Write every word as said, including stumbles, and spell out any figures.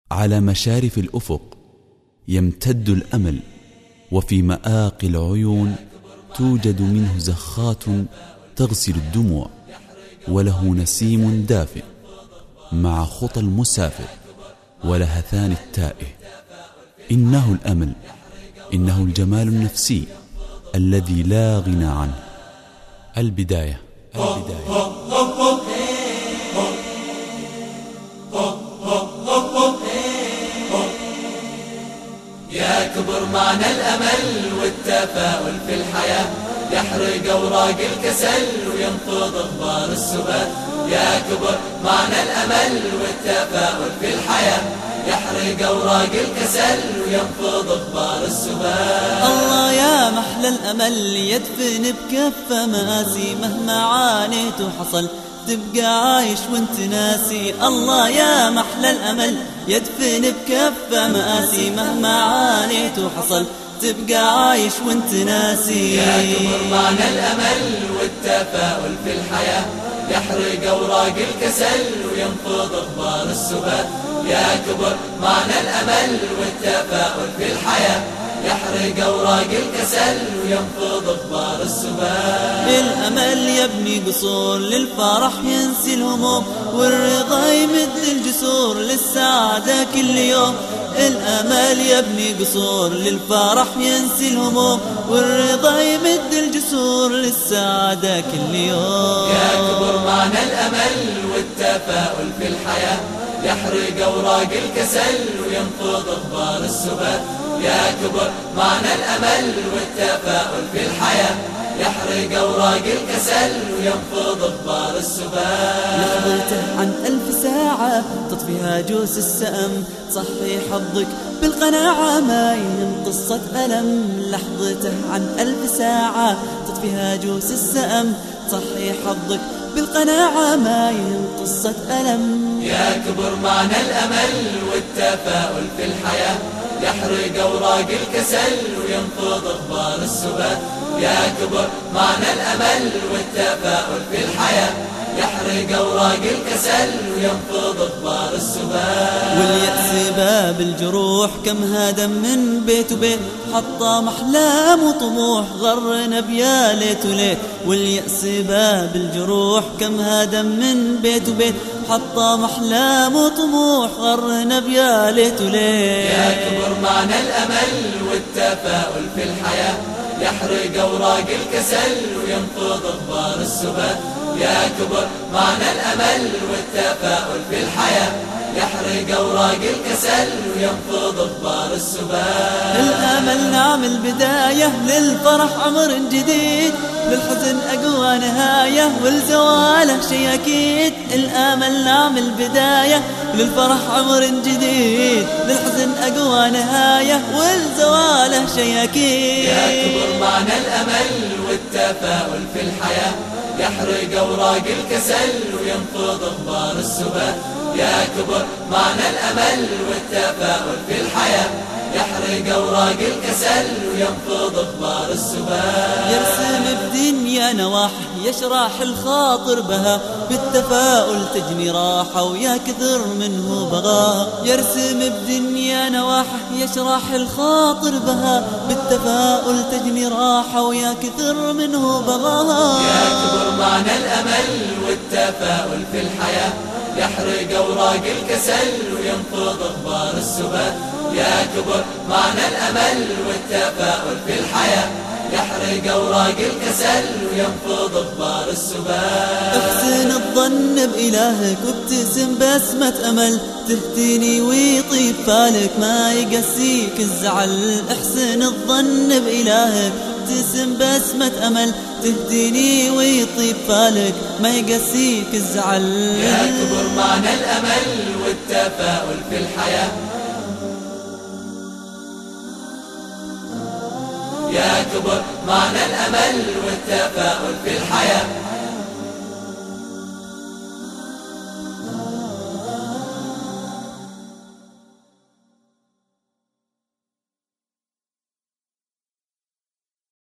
على مشارف الأفق يمتد الأمل، وفي مآقي العيون توجد منه زخات تغسل الدموع، وله نسيم دافئ مع خطى المسافر ولهثان التائه. إنه الأمل، إنه الجمال النفسي الذي لا غنى عنه. البداية البداية يكبر معنى الأمل والتفاؤل في الحياة، يحرق أوراق الكسل وينفض غبار السبات. يكبر معنى الأمل والتفاؤل في الحياة، يحرق أوراق الكسل وينفض غبار السبات. الله يا محلى الأمل يدفن بكفة مآسي، مهما عانيت وحصل تبقى عايش وانت ناسي. الله يا محلى الأمل يدفن بكفة مآسي، مهما عانيت وحصل تبقى عايش وانت ناسي. يكبر معنى الأمل والتفاؤل في الحياة، يحرق أوراق الكسل وينفض غبار السبات. يكبر معنى الأمل والتفاؤل في الحياة، يحرق أوراق الكسل وينفض غبار السبات. الأمل يبني قصور للفرح ينسي الهموم، والرضا يمد الجسور للسعادة كل يوم. الأمل يبني قصور للفرح ينسي الهموم، والرضا يمد الجسور للسعادة كل يوم. يكبر معنى الأمل والتفاؤل في الحياة، يحرق أوراق الكسل وينفض غبار السبات. يكبر معنى الأمل والتفاؤل في الحياة، يحرق أوراق الكسل وينفض غبار السبات. لحظته عن ألف ساعة تطفيها جوس السأم، صحي حظك بالقناعة ما يهم قصة ألم. لحظته عن ألف ساعة تطفيها جوس السأم، صحي حظك بالقناعة ما يهم قصة ألم. يكبر معنى الأمل والتفاؤل في الحياة، يحرق أوراق الكسل وينفض غبار السبات. يكبر معنى الأمل والتفاؤل في الحياة، يحرق أوراق الكسل وينفض غبار السبات. واليأس باب الجروح كم هادم من بيت وبيت، حطم أحلام وطموح غرنا بيا ليت وليت. واليأس باب الجروح كم هادم من بيت وبيت، حطم أحلام وطموح غرنا بيا ليت وليت. يكبر معنى الأمل والتفاؤل في الحياة، يحرق أوراق الكسل وينفض غبار السبات. يكبر معنى الأمل والتفاؤل في الحياة، يحرق أوراق الكسل وينفض غبار السبات. الأمل نعمل بداية للفرح عمر جديد، للحزن أقوى نهاية والزواله شي أكيد. الأمل نعمل بداية للفرح عمر جديد، للحزن أقوى نهاية والزواله شي أكيد. يكبر معنى الأمل والتفاؤل في الحياة، يحرق أوراق الكسل وينفض غبار السبات. يكبر معنى الأمل والتفاؤل في الحياة، يحرق أوراق الكسل وينفض غبار السبات. يرسم بدنيا نواح يشرح الخاطر بها، بالتفاؤل تجني راحة ويا كثر منه بغاها. يرسم بدنيا نواح يشرح الخاطر بها، بالتفاؤل تجني راحة ويا كثر منه بغاها. يكبر معنى الأمل والتفاؤل في الحياة، يحرق أوراق الكسل وينفض غبار السبات. يكبر معنى الأمل والتفاؤل في الحياة، يحرق أوراق الكسل وينفض غبار السبات. احسن الظن بإلهك وابتسم بسمة أمل، تهديني ويطيب بالك ما يقسيك الزعل. احسن الظن بإلهك ابتسم بسمة أمل، تهديني ويطيب بالك ما يقسيك الزعل. يكبر معنى الأمل والتفاؤل في الحياة، يكبر معنى الأمل والتفاؤل في الحياة،